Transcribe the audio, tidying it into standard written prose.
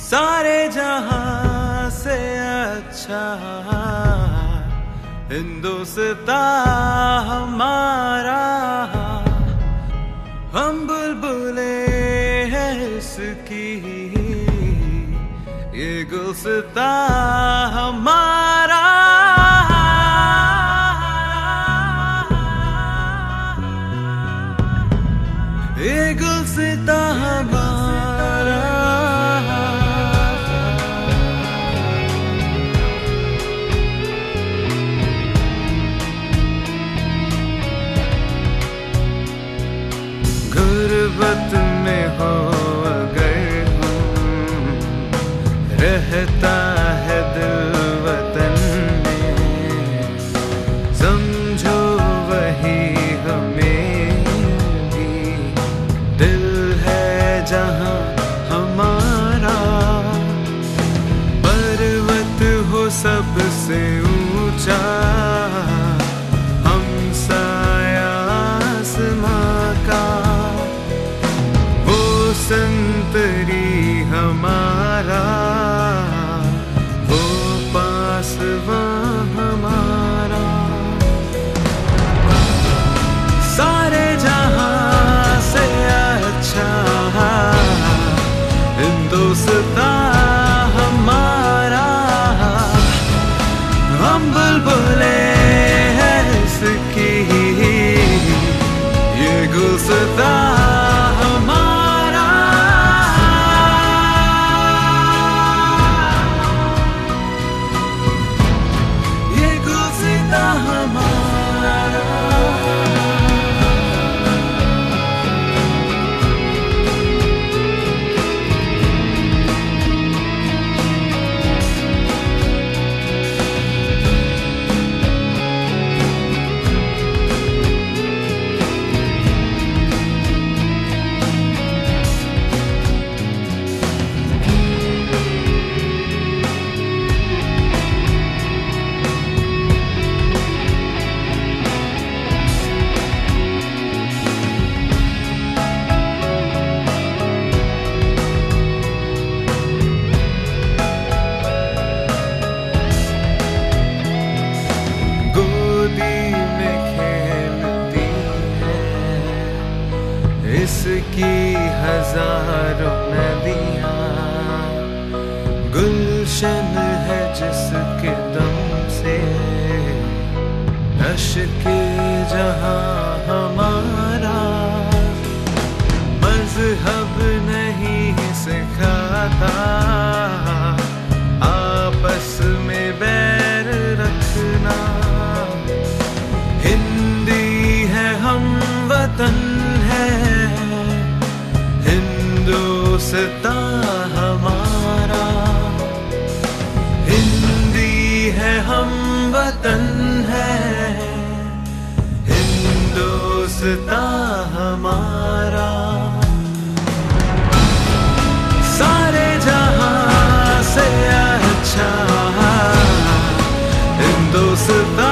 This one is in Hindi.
सारे जहां से अच्छा हिंदुस्तान हमारा। हम बुलबुले हैं इसकी, ये गुलसितां हमारा। ये गुलसितां हमारा। गुर्बत में हो अगर हम, रहता है दिल वतन में, समझो वही हमें भी दिल है जहां हमारा। पर्वत हो सबसे ऊंचा, हम साया आसमां का, संतरी हमारा, वो पासवां हमारा। सारे जहां से अच्छा हिंदुस्तान हमारा। हम बुलबुले हैं इसकी, ये गुलसितां इसकी हजारों नदियां, गुलशन है जिसके दम से अश्के जहां हमारा। मजहब नहीं सिखाता आपस में बैर रखना, हिंदी है हम वतन है हिंदुस्तां हमारा। हिंदी है हम वतन है हिंदुस्तां हमारा। सारे जहां से अच्छा हिंदुस्तां